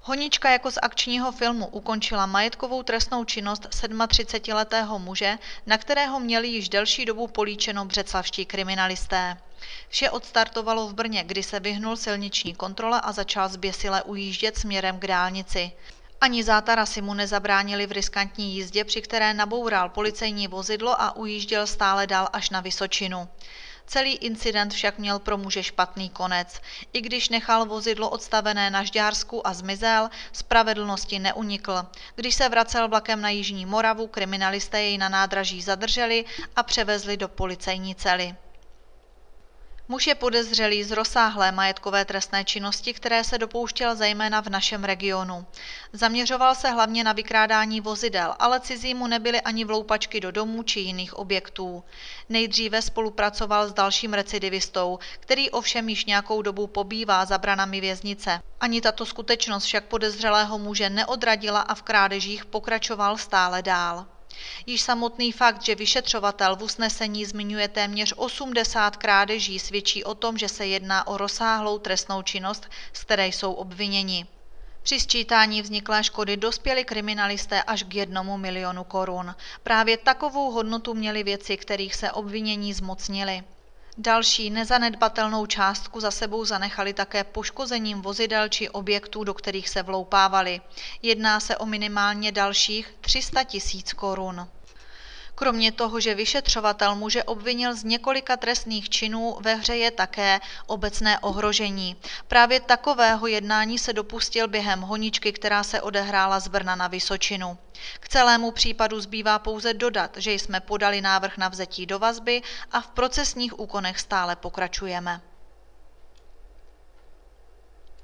Honička jako z akčního filmu ukončila majetkovou trestnou činnost 37letého muže, na kterého měli již delší dobu políčeno břeclavští kriminalisté. Vše odstartovalo v Brně, kdy se vyhnul silniční kontrole a začal zběsile ujíždět směrem k dálnici. Ani zátarasy mu nezabránili v riskantní jízdě, při které naboural policejní vozidlo a ujížděl stále dál až na Vysočinu. Celý incident však měl pro muže špatný konec. I když nechal vozidlo odstavené na Žďársku a zmizel, spravedlnosti neunikl. Když se vracel vlakem na Jižní Moravu, kriminalisté jej na nádraží zadrželi a převezli do policejní cely. Muž je podezřelý z rozsáhlé majetkové trestné činnosti, které se dopouštěl zejména v našem regionu. Zaměřoval se hlavně na vykrádání vozidel, ale cizí mu nebyly ani vloupačky do domů či jiných objektů. Nejdříve spolupracoval s dalším recidivistou, který ovšem již nějakou dobu pobývá za branami věznice. Ani tato skutečnost však podezřelého muže neodradila a v krádežích pokračoval stále dál. Již samotný fakt, že vyšetřovatel v usnesení zmiňuje téměř 80 krádeží, svědčí o tom, že se jedná o rozsáhlou trestnou činnost, z které jsou obviněni. Při sčítání vzniklé škody dospěli kriminalisté až k 1 milionu korun. Právě takovou hodnotu měly věci, kterých se obvinění zmocnili. Další nezanedbatelnou částku za sebou zanechali také poškozením vozidel či objektů, do kterých se vloupávali. Jedná se o minimálně dalších 300 000 korun. Kromě toho, že vyšetřovatel muže obvinil z několika trestných činů, ve hře je také obecné ohrožení. Právě takového jednání se dopustil během honičky, která se odehrála z Brna na Vysočinu. K celému případu zbývá pouze dodat, že jsme podali návrh na vzetí do vazby a v procesních úkonech stále pokračujeme.